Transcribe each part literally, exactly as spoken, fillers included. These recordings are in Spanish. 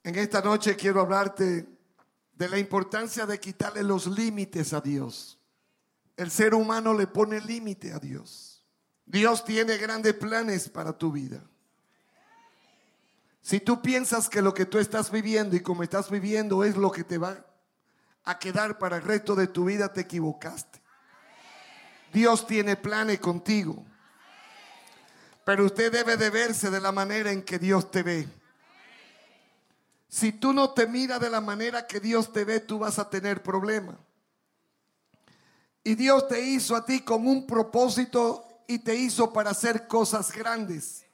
En esta noche quiero hablarte de la importancia de quitarle los límites a Dios. El ser humano le pone límite a Dios. Dios tiene grandes planes para tu vida. Si tú piensas que lo que tú estás viviendo y como estás viviendo es lo que te va a quedar para el resto de tu vida, te equivocaste. Dios tiene planes contigo, pero usted debe de verse de la manera en que Dios te ve. Si tú no te miras de la manera que Dios te ve, tú vas a tener problemas. Y Dios te hizo a ti con un propósito y te hizo para hacer cosas grandes.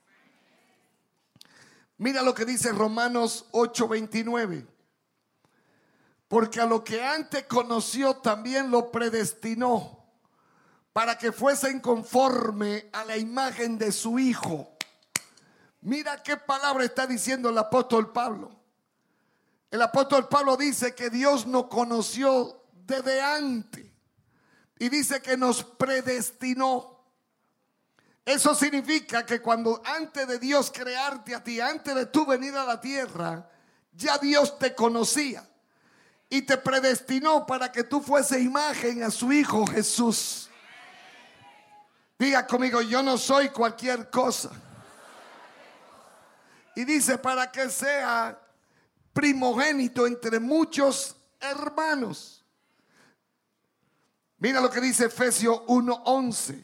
Mira lo que dice Romanos ocho veintinueve. Porque a lo que antes conoció también lo predestinó para que fuesen conforme a la imagen de su Hijo. Mira qué palabra está diciendo el apóstol Pablo. El apóstol Pablo dice que Dios nos conoció desde antes y dice que nos predestinó. Eso significa que cuando antes de Dios crearte a ti, antes de tú venir a la tierra, ya Dios te conocía y te predestinó para que tú fuese imagen a su Hijo Jesús. Diga conmigo, yo no soy cualquier cosa. Y dice para que sea primogénito entre muchos hermanos. Mira lo que dice Efesios uno once.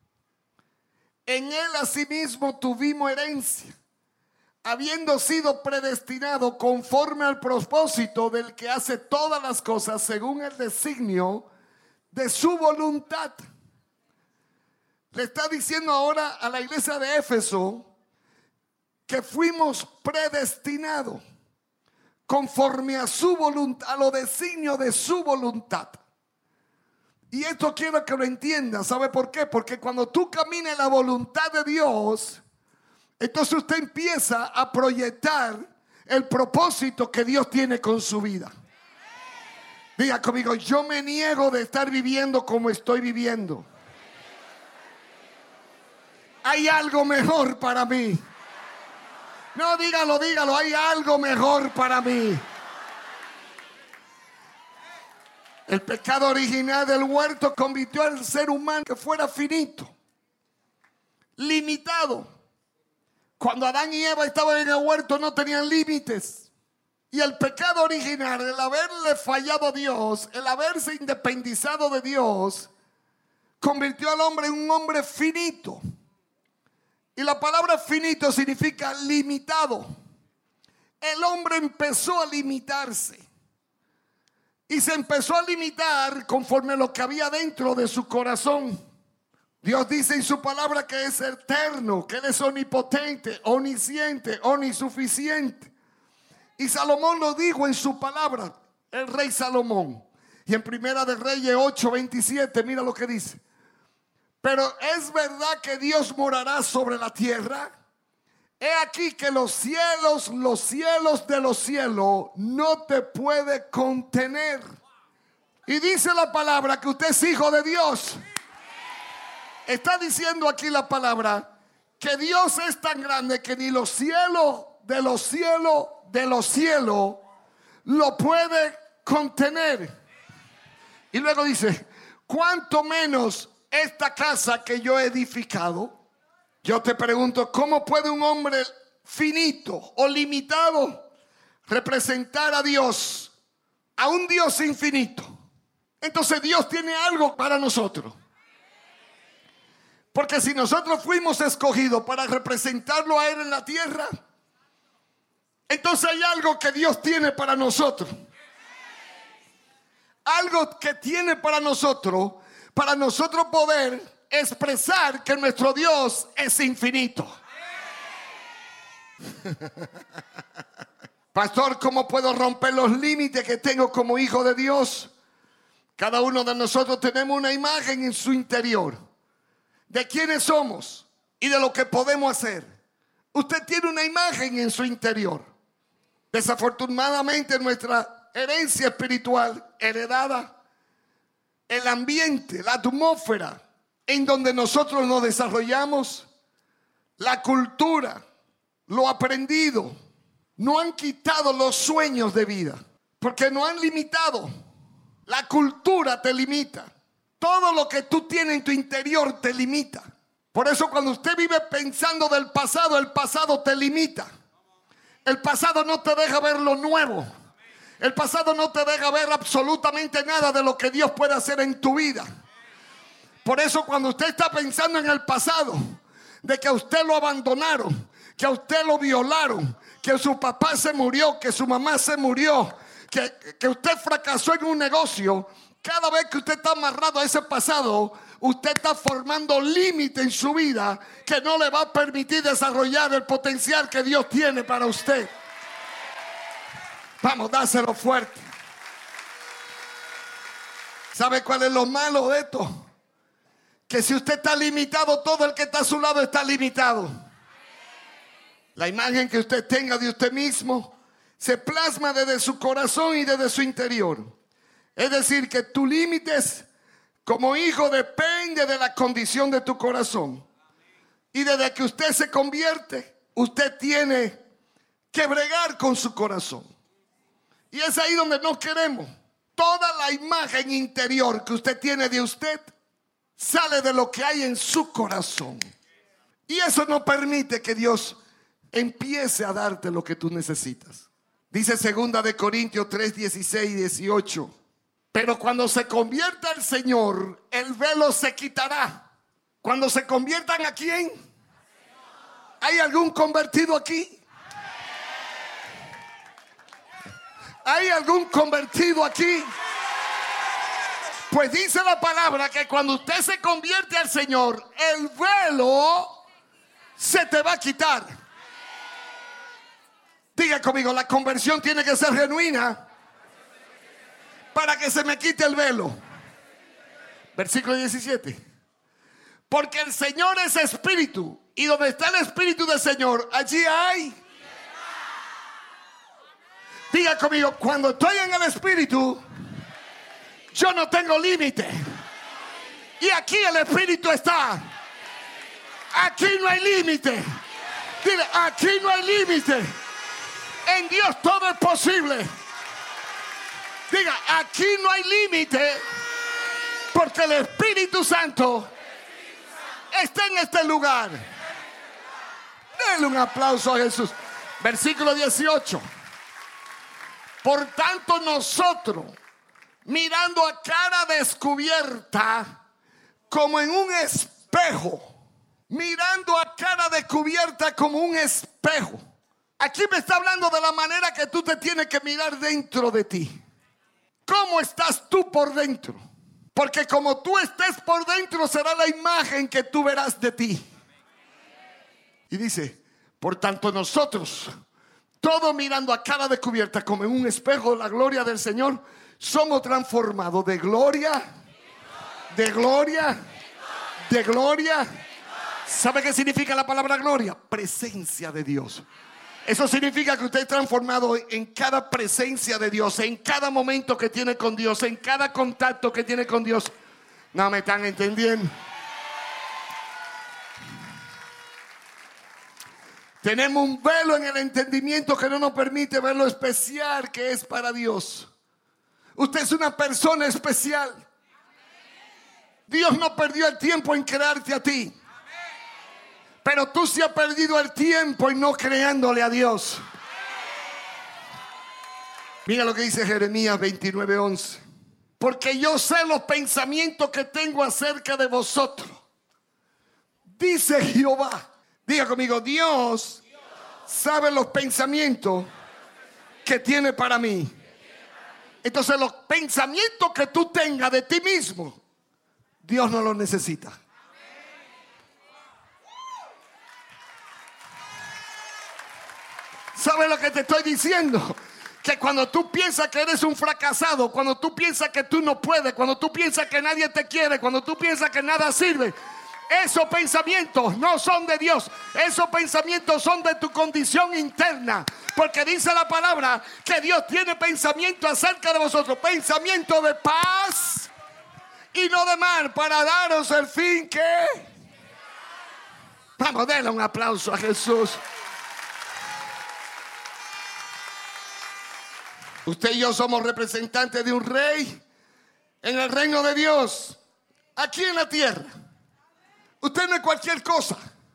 En él asimismo tuvimos herencia, habiendo sido predestinado conforme al propósito del que hace todas las cosas según el designio de su voluntad. Le está diciendo ahora a la iglesia de Éfeso que fuimos predestinados conforme a su voluntad, a los designios de su voluntad. Y esto quiero que lo entiendan. ¿Sabe por qué? Porque cuando tú caminas en la voluntad de Dios, entonces usted empieza a proyectar el propósito que Dios tiene con su vida. Diga conmigo, yo me niego de estar viviendo como estoy viviendo. Hay algo mejor para mí. No, dígalo, dígalo, hay algo mejor para mí. El pecado original del huerto convirtió al ser humano que fuera finito, limitado. Cuando Adán y Eva estaban en el huerto no tenían límites. Y el pecado original, el haberle fallado a Dios, el haberse independizado de Dios, convirtió al hombre en un hombre finito. Y la palabra finito significa limitado. El hombre empezó a limitarse. Y se empezó a limitar conforme a lo que había dentro de su corazón. Dios dice en su palabra que es eterno, que Él es omnipotente, omnisciente, omnisuficiente. Y Salomón lo dijo en su palabra, el rey Salomón. Y en Primera de Reyes ocho veintisiete, mira lo que dice. Pero es verdad que Dios morará sobre la tierra. He aquí que los cielos, los cielos de los cielos no te puede contener. Y dice la palabra que usted es hijo de Dios. Está diciendo aquí la palabra que Dios es tan grande que ni los cielos de los cielos de los cielos lo puede contener. Y luego dice, cuánto menos esta casa que yo he edificado. Yo te pregunto, ¿cómo puede un hombre finito o limitado representar a Dios, a un Dios infinito? Entonces Dios tiene algo para nosotros. Porque si nosotros fuimos escogidos para representarlo a Él en la tierra, entonces hay algo que Dios tiene para nosotros. Algo que tiene para nosotros, para nosotros poder expresar que nuestro Dios es infinito. Pastor, ¿cómo puedo romper los límites que tengo como hijo de Dios? Cada uno de nosotros tenemos una imagen en su interior de quiénes somos y de lo que podemos hacer. Usted tiene una imagen en su interior. Desafortunadamente nuestra herencia espiritual heredada, el ambiente, la atmósfera en donde nosotros nos desarrollamos, la cultura, lo aprendido, no han quitado los sueños de vida, porque no han limitado. La cultura te limita. Todo lo que tú tienes en tu interior te limita. Por eso cuando usted vive pensando del pasado, el pasado te limita. El pasado no te deja ver lo nuevo. El pasado no te deja ver absolutamente nada de lo que Dios puede hacer en tu vida. Por eso cuando usted está pensando en el pasado, de que a usted lo abandonaron, que a usted lo violaron, que su papá se murió, que su mamá se murió, que, que usted fracasó en un negocio, cada vez que usted está amarrado a ese pasado, usted está formando límite en su vida que no le va a permitir desarrollar el potencial que Dios tiene para usted. Vamos, dáselo fuerte. ¿Sabe cuál es lo malo de esto? Que si usted está limitado, todo el que está a su lado está limitado. La imagen que usted tenga de usted mismo se plasma desde su corazón y desde su interior. Es decir, que tus límites como hijo depende de la condición de tu corazón. Y desde que usted se convierte, usted tiene que bregar con su corazón. Y es ahí donde nos queremos. Toda la imagen interior que usted tiene de usted sale de lo que hay en su corazón. Y eso no permite que Dios empiece a darte lo que tú necesitas. Dice segunda de Corintios tres, dieciséis y dieciocho. Pero cuando se convierta el Señor, el velo se quitará. Cuando se conviertan, ¿a quién? ¿Hay algún convertido aquí? ¿Hay algún convertido aquí? Pues dice la palabra que cuando usted se convierte al Señor, el velo se te va a quitar. Diga conmigo, la conversión tiene que ser genuina para que se me quite el velo. Versículo diecisiete. Porque el Señor es espíritu, y donde está el espíritu del Señor, allí hay. Diga conmigo, cuando estoy en el espíritu, yo no tengo límite. Y aquí el espíritu está. Aquí no hay límite. Dile, aquí no hay límite. En Dios todo es posible. Diga, aquí no hay límite, porque el Espíritu Santo está en este lugar. Denle un aplauso a Jesús. Versículo dieciocho. Por tanto nosotros, mirando a cara descubierta, como en un espejo, mirando a cara descubierta como un espejo. Aquí me está hablando de la manera que tú te tienes que mirar dentro de ti. ¿Cómo estás tú por dentro? Porque como tú estés por dentro será la imagen que tú verás de ti. Y dice, por tanto nosotros, todo mirando a cara descubierta como en un espejo la gloria del Señor, somos transformados de gloria, de gloria, de gloria. ¿Sabe qué significa la palabra gloria? Presencia de Dios. Eso significa que usted es transformado en cada presencia de Dios, en cada momento que tiene con Dios, en cada contacto que tiene con Dios. ¿No me están entendiendo? Tenemos un velo en el entendimiento que no nos permite ver lo especial que es para Dios. Usted es una persona especial. Dios no perdió el tiempo en crearte a ti. Pero tú sí has perdido el tiempo en no creándole a Dios. Mira lo que dice Jeremías veintinueve, once. Porque yo sé los pensamientos que tengo acerca de vosotros, dice Jehová. Diga conmigo, Dios sabe los pensamientos que tiene para mí. Entonces los pensamientos que tú tengas de ti mismo, Dios no los necesita. ¿Sabes lo que te estoy diciendo? Que cuando tú piensas que eres un fracasado, cuando tú piensas que tú no puedes, cuando tú piensas que nadie te quiere, cuando tú piensas que nada sirve, esos pensamientos no son de Dios. Esos pensamientos son de tu condición interna. Porque dice la palabra que Dios tiene pensamiento acerca de vosotros, pensamiento de paz y no de mal, para daros el fin que... Vamos, denle un aplauso a Jesús. Usted y yo somos representantes de un rey en el reino de Dios, aquí en la tierra. Usted no es cualquier cosa.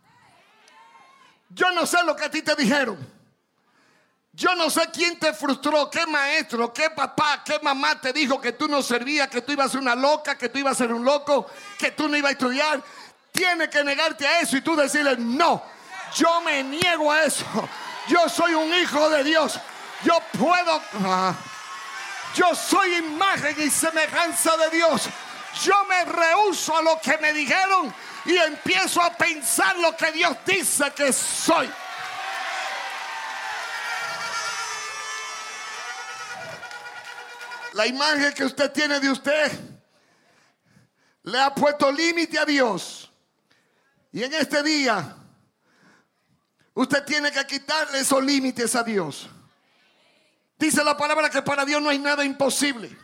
Yo no sé lo que a ti te dijeron. Yo no sé quién te frustró, qué maestro, qué papá, qué mamá te dijo que tú no servías, que tú ibas a ser una loca, que tú ibas a ser un loco, que tú no ibas a estudiar. Tienes que negarte a eso y tú decirle, no, yo me niego a eso. Yo soy un hijo de Dios. Yo puedo, ah, yo soy imagen y semejanza de Dios. Yo me rehúso a lo que me dijeron y empiezo a pensar lo que Dios dice que soy. La imagen que usted tiene de usted le ha puesto límite a Dios. Y en este día usted tiene que quitarle esos límites a Dios. Dice la palabra que para Dios no hay nada imposible.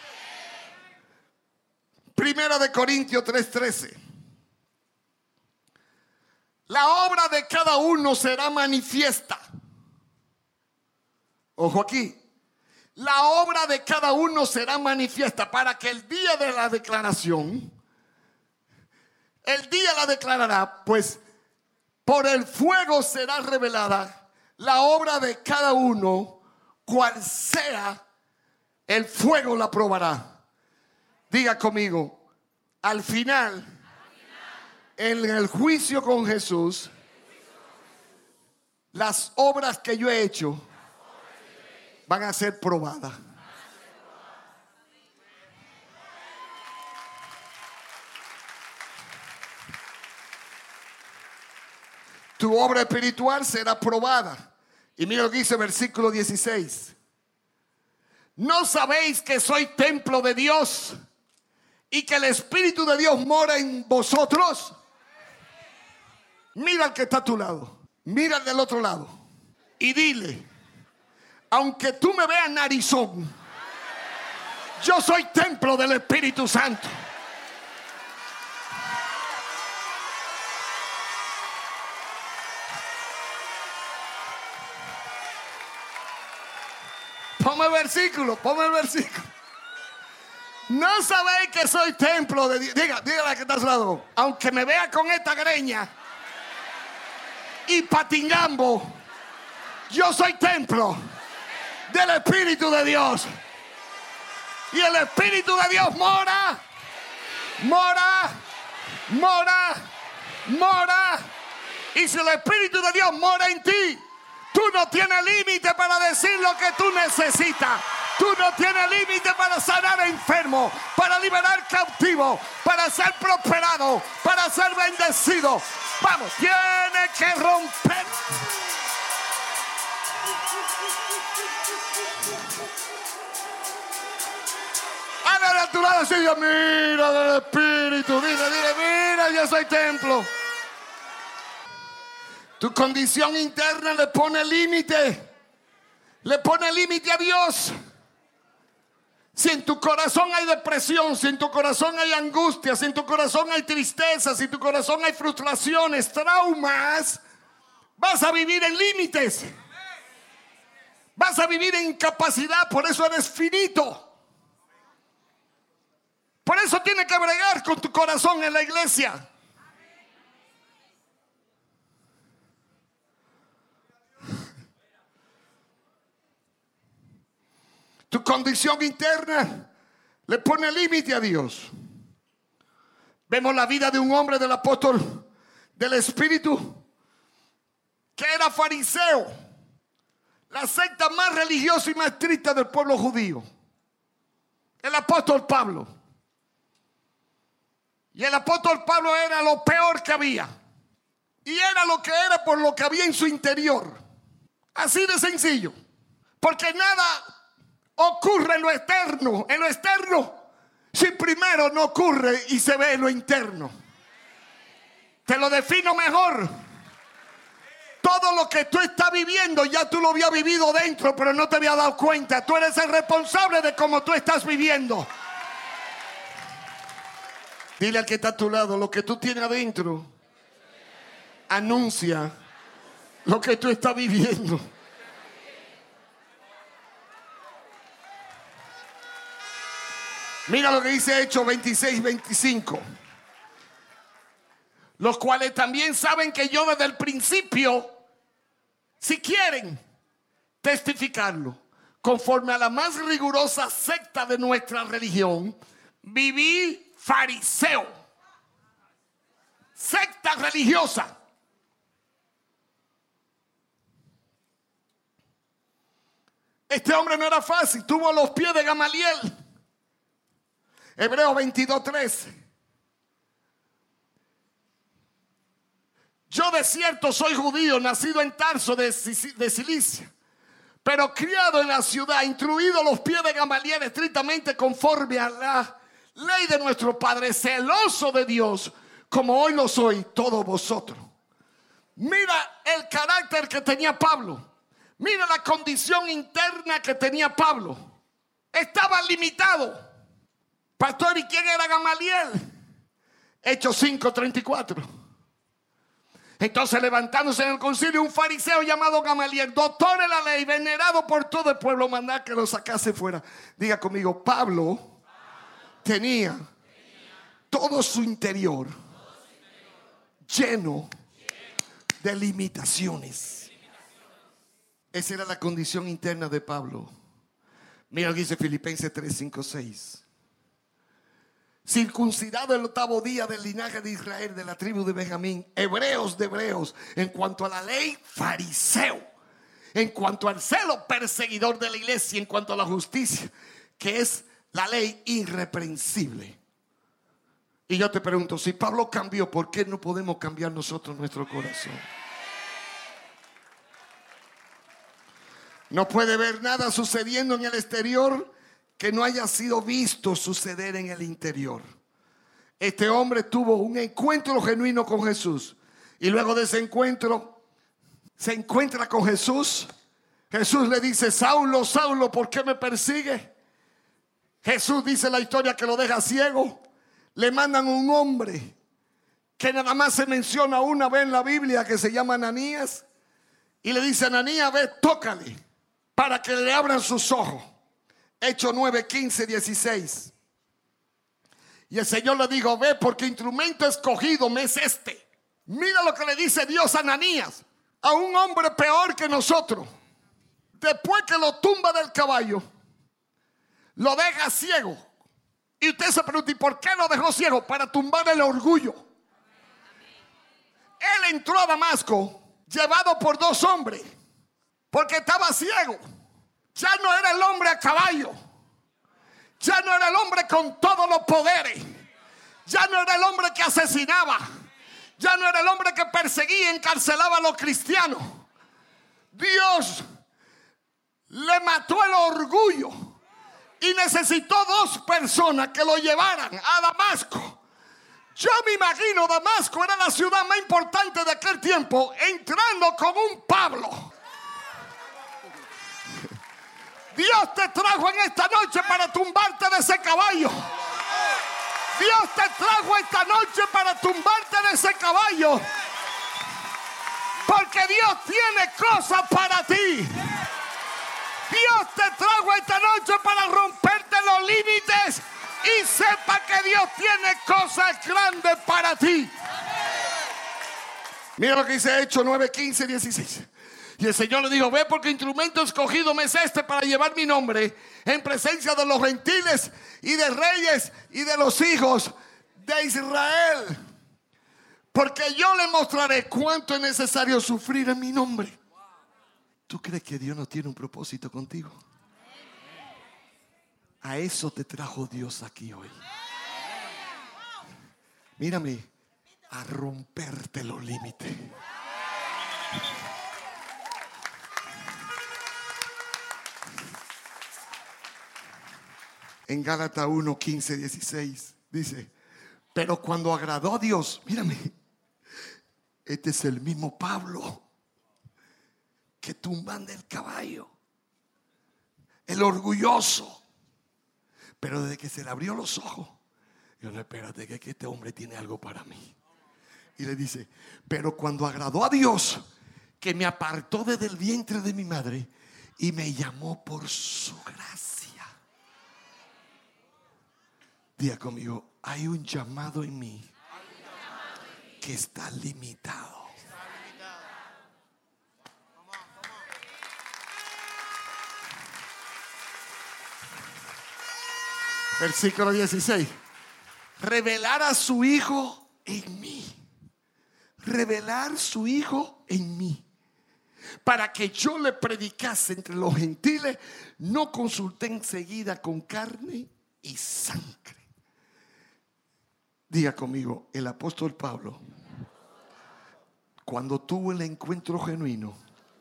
Primera de Corintios tres trece. La obra de cada uno será manifiesta. Ojo aquí. La obra de cada uno será manifiesta para que el día de la declaración, el día la declarará, pues por el fuego será revelada la obra de cada uno, cual sea, el fuego la probará. Diga conmigo, al final, en el juicio con Jesús, las obras que yo he hecho van a ser probadas. Tu obra espiritual será probada. Y mira lo que dice el versículo dieciséis. ¿No sabéis que soy templo de Dios y que el Espíritu de Dios mora en vosotros? Mira al que está a tu lado. Mira al del otro lado. Y dile, aunque tú me veas narizón, yo soy templo del Espíritu Santo. Ponme el versículo, ponme el versículo. No sabéis que soy templo de Dios. Diga, dígale a que está a su lado. Aunque me vea con esta greña y patingambo, yo soy templo del Espíritu de Dios. Y el Espíritu de Dios mora, mora, mora, mora. Y si el Espíritu de Dios mora en ti, tú no tienes límite para decir lo que tú necesitas. Tú no tienes límite para sanar enfermo, para liberar cautivo, para ser prosperado, para ser bendecido. Vamos, tiene que romper. Hágale a tu lado así, mira del Espíritu, dile, dile, mira, yo soy templo. Tu condición interna le pone límite, le pone límite a Dios. Si en tu corazón hay depresión, si en tu corazón hay angustia, si en tu corazón hay tristeza, si en tu corazón hay frustraciones, traumas, vas a vivir en límites. Vas a vivir en incapacidad, por eso eres finito. Por eso tienes que bregar con tu corazón en la iglesia. Tu condición interna le pone límite a Dios. Vemos la vida de un hombre del apóstol del Espíritu que era fariseo, la secta más religiosa y más estricta del pueblo judío. El apóstol Pablo. Y el apóstol Pablo era lo peor que había. Y era lo que era por lo que había en su interior. Así de sencillo. Porque nada ocurre en lo externo, en lo externo, si primero no ocurre y se ve en lo interno. Te lo defino mejor. Todo lo que tú estás viviendo ya tú lo habías vivido dentro, pero no te habías dado cuenta. Tú eres el responsable de cómo tú estás viviendo. Dile al que está a tu lado, lo que tú tienes adentro anuncia lo que tú estás viviendo. Mira lo que dice Hechos veintiséis, veinticinco. Los cuales también saben que yo desde el principio, si quieren testificarlo, conforme a la más rigurosa secta de nuestra religión, viví fariseo. Secta religiosa. Este hombre no era fácil, tuvo los pies de Gamaliel. Hebreos veintidós, trece. Yo de cierto soy judío, nacido en Tarso de, de Cilicia, pero criado en la ciudad, instruido a los pies de Gamaliel, estrictamente conforme a la ley de nuestro Padre, celoso de Dios, como hoy lo soy todos vosotros. Mira el carácter que tenía Pablo. Mira la condición interna que tenía Pablo. Estaba limitado. Pastor, ¿y quién era Gamaliel? Hechos cinco, treinta y cuatro. Entonces, levantándose en el concilio un fariseo llamado Gamaliel, doctor en la ley, venerado por todo el pueblo, mandar que lo sacase fuera. Diga conmigo, Pablo tenía todo su interior lleno de limitaciones. Esa era la condición interna de Pablo. Mira lo que dice Filipenses tres, cinco, seis. Circuncidado el octavo día del linaje de Israel, de la tribu de Benjamín, hebreos de hebreos, en cuanto a la ley, fariseo, en cuanto al celo, perseguidor de la iglesia, en cuanto a la justicia, que es la ley, irreprensible. Y yo te pregunto, si Pablo cambió, ¿por qué no podemos cambiar nosotros nuestro corazón? No puede ver nada sucediendo en el exterior que no haya sido visto suceder en el interior. Este hombre tuvo un encuentro genuino con Jesús, y luego de ese encuentro se encuentra con Jesús. Jesús le dice: Saulo, Saulo, ¿por qué me persigue? Jesús dice la historia que lo deja ciego. Le mandan un hombre que nada más se menciona una vez en la Biblia, que se llama Ananías, y le dice: Ananías, ve, tócale para que le abran sus ojos. Hechos nueve, quince, dieciséis. Y el Señor le dijo: ve, porque instrumento escogido me es este. Mira lo que le dice Dios a Ananías, a un hombre peor que nosotros. Después que lo tumba del caballo, lo deja ciego. Y usted se pregunta: ¿y por qué lo dejó ciego? Para tumbar el orgullo. Él entró a Damasco llevado por dos hombres, porque estaba ciego. Ya no era el hombre a caballo. Ya no era el hombre con todos los poderes. Ya no era el hombre que asesinaba. Ya no era el hombre que perseguía y encarcelaba a los cristianos. Dios le mató el orgullo y necesitó dos personas que lo llevaran a Damasco. Yo me imagino Damasco era la ciudad más importante de aquel tiempo, entrando con un Pablo. Dios te trajo en esta noche para tumbarte de ese caballo. Dios te trajo esta noche para tumbarte de ese caballo. Porque Dios tiene cosas para ti. Dios te trajo esta noche para romperte los límites. Y sepa que Dios tiene cosas grandes para ti. Mira lo que dice Hechos nueve, quince, dieciséis. Y el Señor le dijo: ve, porque instrumento escogido me es este para llevar mi nombre en presencia de los gentiles y de reyes y de los hijos de Israel. Porque yo le mostraré cuánto es necesario sufrir en mi nombre. ¿Tú crees que Dios no tiene un propósito contigo? A eso te trajo Dios aquí hoy. Mírame, a romperte los límites. En Gálatas uno, quince, dieciséis dice: pero cuando agradó a Dios, mírame, este es el mismo Pablo que tumban del caballo, el orgulloso. Pero desde que se le abrió los ojos, yo no, espérate, que, que este hombre tiene algo para mí. Y le dice: pero cuando agradó a Dios, que me apartó desde el vientre de mi madre y me llamó por su gracia. Diga conmigo, hay un llamado en mí que está limitado. Versículo dieciséis. Revelar a su Hijo en mí. Revelar su Hijo en mí. Para que yo le predicase entre los gentiles, no consulté enseguida con carne y sangre. Diga conmigo, el apóstol Pablo, cuando tuvo el encuentro genuino,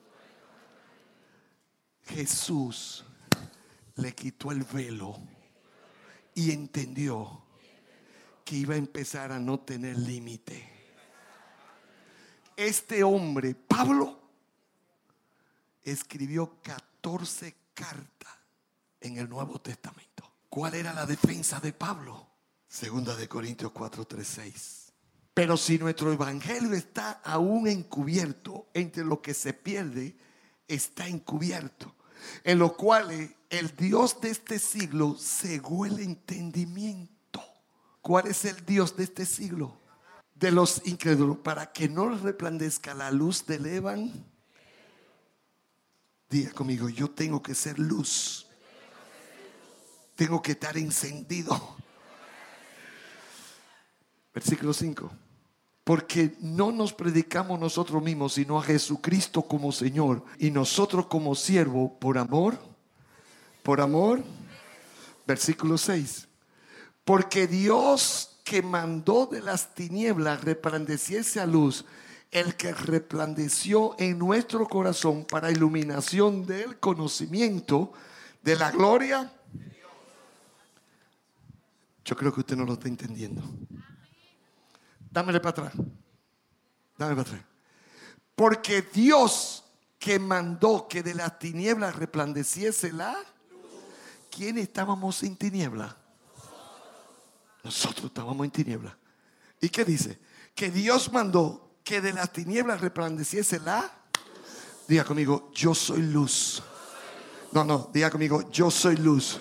Jesús le quitó el velo y entendió que iba a empezar a no tener límite. Este hombre, Pablo, escribió catorce cartas en el Nuevo Testamento. ¿Cuál era la defensa de Pablo? Segunda de Corintios cuatro, tres, seis. Pero si nuestro evangelio está aún encubierto, entre lo que se pierde está encubierto, en lo cual el Dios de este siglo cegó el entendimiento. ¿Cuál es el Dios de este siglo? De los incrédulos, para que no les resplandezca la luz del evangelio. Diga conmigo, yo tengo que ser luz. Tengo que estar encendido. Versículo cinco. Porque no nos predicamos nosotros mismos, sino a Jesucristo como Señor, y nosotros como siervo, por amor. Por amor. Versículo seis. Porque Dios, que mandó de las tinieblas resplandeciese a luz, el que resplandeció en nuestro corazón para iluminación del conocimiento de la gloria. Yo creo que usted no lo está entendiendo. Dámele para atrás. Dámele para atrás. Porque Dios, que mandó que de las tinieblas resplandeciese la. ¿Quién estábamos en tinieblas? Nosotros estábamos en tinieblas. ¿Y qué dice? Que Dios mandó que de las tinieblas resplandeciese la. Diga conmigo, yo soy luz. No, no, diga conmigo, yo soy luz.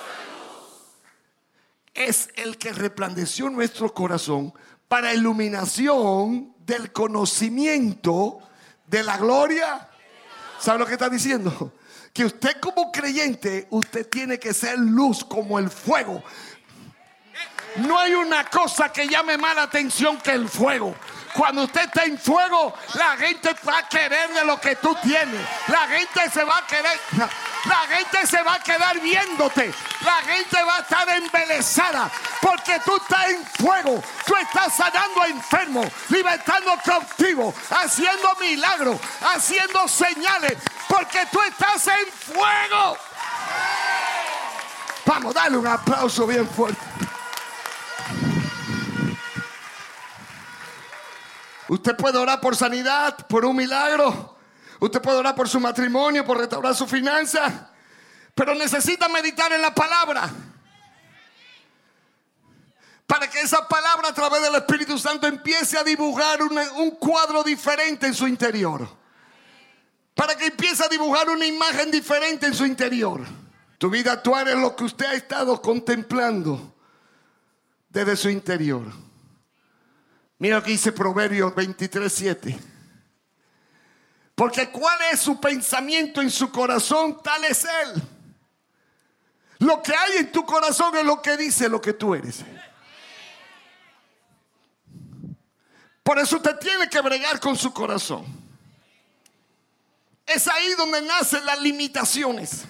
Es el que resplandeció nuestro corazón para iluminación del conocimiento de la gloria. ¿Sabe lo que está diciendo? Que usted como creyente, usted tiene que ser luz como el fuego. No hay una cosa que llame más la atención que el fuego. Cuando usted está en fuego, la gente va a querer de lo que tú tienes. La gente se va a querer. La gente se va a quedar viéndote. La gente va a estar embelesada porque tú estás en fuego. Tú estás sanando a enfermos, libertando cautivos, haciendo milagros, haciendo señales, porque tú estás en fuego. Vamos, dale un aplauso bien fuerte. Usted puede orar por sanidad, por un milagro. Usted puede orar por su matrimonio, por restaurar su finanza. Pero necesita meditar en la palabra, para que esa palabra a través del Espíritu Santo empiece a dibujar una, un cuadro diferente en su interior. Para que empiece a dibujar una imagen diferente en su interior. Tu vida actual es lo que usted ha estado contemplando desde su interior. Mira lo que dice Proverbios veintitrés, siete. Porque cuál es su pensamiento en su corazón, tal es él. Lo que hay en tu corazón es lo que dice lo que tú eres. Por eso usted tiene que bregar con su corazón. Es ahí donde nacen las limitaciones.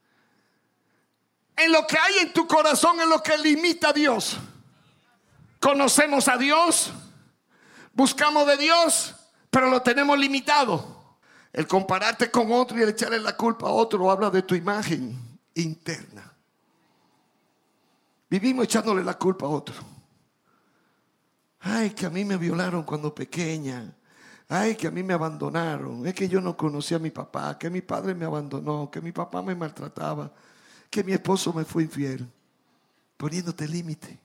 En lo que hay en tu corazón es lo que limita a Dios. Conocemos a Dios, buscamos de Dios, pero lo tenemos limitado. El compararte con otro y el echarle la culpa a otro habla de tu imagen interna. Vivimos echándole la culpa a otro. Ay, que a mí me violaron cuando pequeña. Ay, que a mí me abandonaron. Es que yo no conocí a mi papá, que mi padre me abandonó, que mi papá me maltrataba, que mi esposo me fue infiel. Poniéndote límite.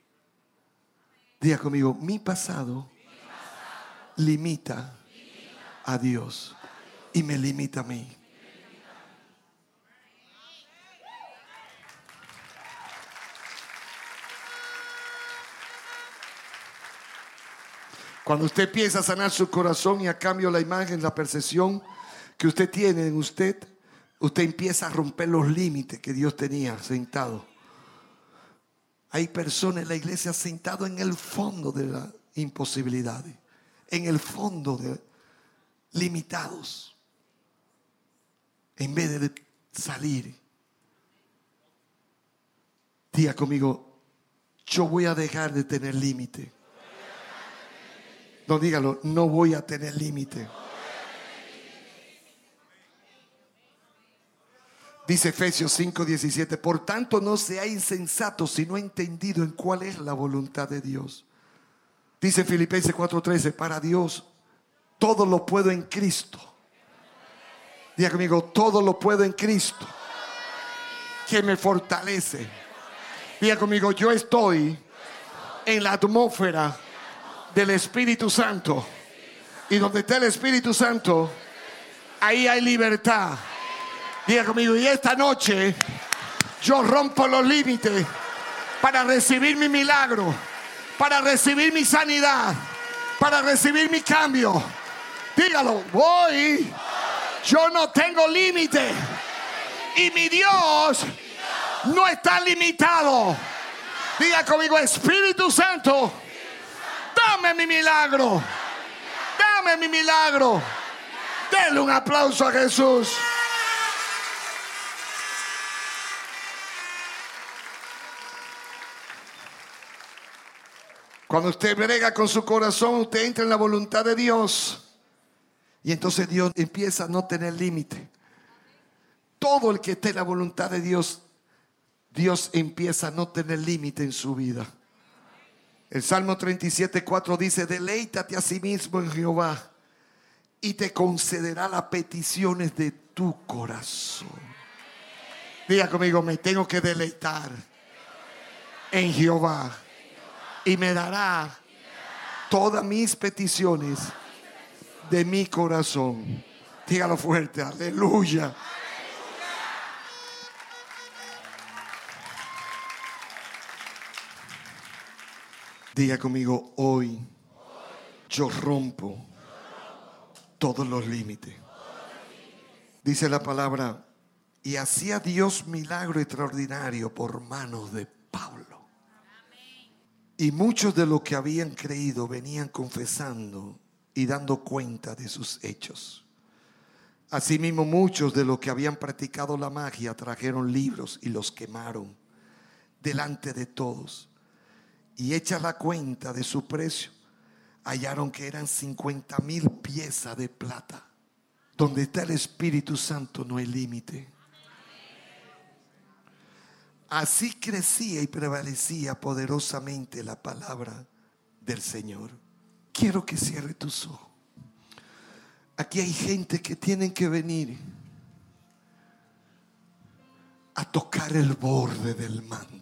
Diga conmigo, mi pasado, mi pasado limita, limita a Dios y me limita a mí. Cuando usted empieza a sanar su corazón y a cambio la imagen, la percepción que usted tiene en usted, usted empieza a romper los límites que Dios tenía sentado. Hay personas en la iglesia sentadas en el fondo de las imposibilidades, en el fondo de limitados, en vez de salir. Diga conmigo, yo voy a dejar de tener límite. No, dígalo, no voy a tener límite. Dice Efesios cinco diecisiete, por tanto no seáis insensatos, sino entendido en cuál es la voluntad de Dios. Dice Filipenses cuatro trece, para Dios todo lo puedo en Cristo. Diga conmigo, todo lo puedo en Cristo, que me fortalece. Diga conmigo, yo estoy en la atmósfera del Espíritu Santo. Y donde está el Espíritu Santo, ahí hay libertad. Diga conmigo, y esta noche yo rompo los límites para recibir mi milagro, para recibir mi sanidad, para recibir mi cambio. Dígalo, voy. Yo no tengo límite. Y mi Dios no está limitado. Diga conmigo, Espíritu Santo, dame mi milagro. Dame mi milagro. Denle un aplauso a Jesús. Cuando usted brega con su corazón, usted entra en la voluntad de Dios. Y entonces Dios empieza a no tener límite. Todo el que esté en la voluntad de Dios, Dios empieza a no tener límite en su vida. El Salmo treinta y siete cuatro dice, deleítate a sí mismo en Jehová y te concederá las peticiones de tu corazón. Diga conmigo, me tengo que deleitar en Jehová y me dará todas mis peticiones de mi corazón. Dígalo fuerte, aleluya. Diga conmigo, hoy yo rompo todos los límites. Dice la palabra, y hacía Dios milagro extraordinario por manos de Pablo. Y muchos de los que habían creído venían confesando y dando cuenta de sus hechos. Asimismo, muchos de los que habían practicado la magia trajeron libros y los quemaron delante de todos. Y hecha la cuenta de su precio, hallaron que eran cincuenta mil piezas de plata. Donde está el Espíritu Santo no hay límite. Así crecía y prevalecía poderosamente la palabra del Señor. Quiero que cierre tus ojos. Aquí hay gente que tienen que venir a tocar el borde del manto.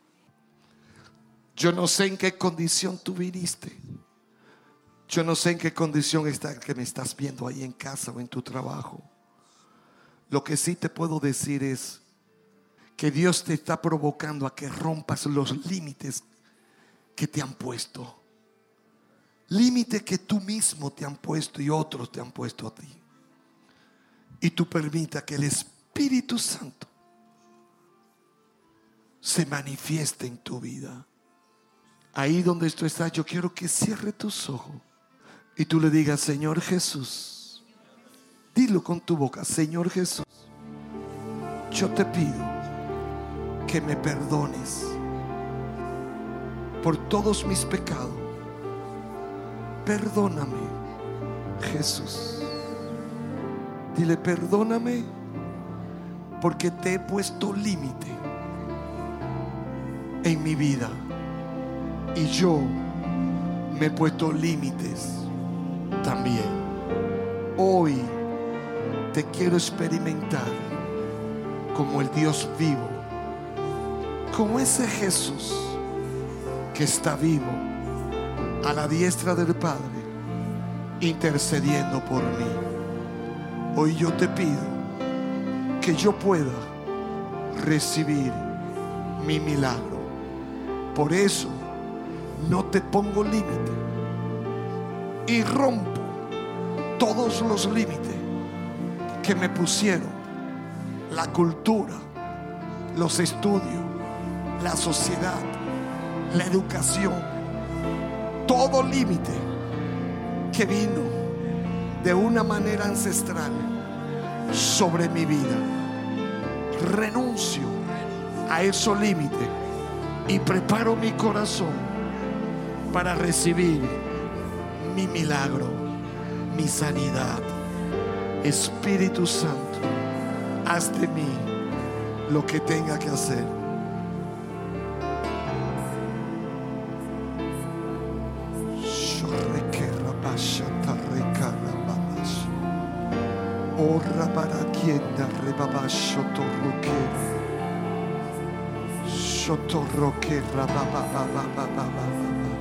Yo no sé en qué condición tú viniste. Yo no sé en qué condición está que me estás viendo ahí en casa o en tu trabajo. Lo que sí te puedo decir es que Dios te está provocando a que rompas los límites que te han puesto. Límites que tú mismo te han puesto y otros te han puesto a ti. Y tú permita que el Espíritu Santo se manifieste en tu vida. Ahí donde tú estás, yo quiero que cierre tus ojos y tú le digas, Señor Jesús, dilo con tu boca, Señor Jesús, yo te pido que me perdones por todos mis pecados. Perdóname, Jesús. Dile, perdóname porque te he puesto límite en mi vida. Y yo me he puesto límites también. Hoy te quiero experimentar como el Dios vivo, como ese Jesús que está vivo a la diestra del Padre, intercediendo por mí. Hoy yo te pido que yo pueda recibir mi milagro. Por eso no te pongo límite. y rompo todos los límites que me pusieron la cultura, los estudios, la sociedad, la educación, todo límite que vino de una manera ancestral sobre mi vida. Renuncio a esos límites y preparo mi corazón para recibir mi milagro, mi sanidad. Espíritu Santo, haz de mí lo que tenga que hacer. Orra para quien da rebaba shotorroquera, shotorroquera, baba baba baba baba.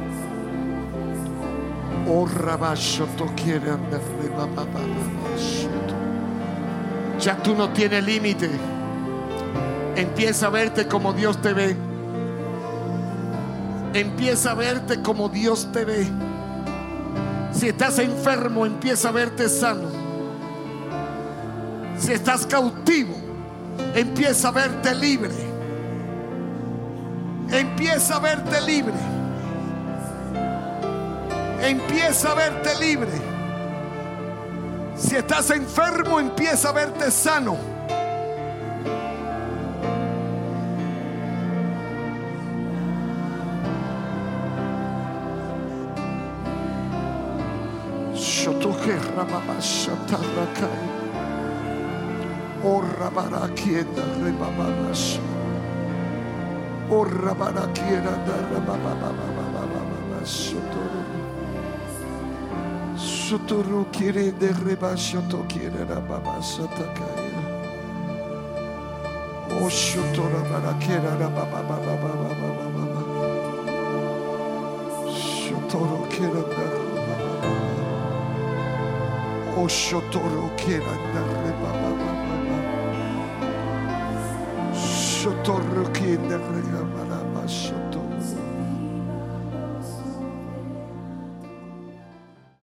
Orra ba shotoquera da rebaba baba shoto. Ya tú no tienes límite. Empieza a verte como Dios te ve. Empieza a verte como Dios te ve. Si estás enfermo, empieza a verte sano. Si estás cautivo, empieza a verte libre. Empieza a verte libre. Empieza a verte libre. Si estás enfermo, empieza a verte sano. Orra para quien da rebababash. Orra para quien da rebababababababash. Sotoro quiere de rebashoto quiere rababashatakaya. O shotora para quien rabababababababababa. Shotoro quiere da rebababababa. O shotoro quiere da rebababababa. Shotorro quien de regamaraba shoto.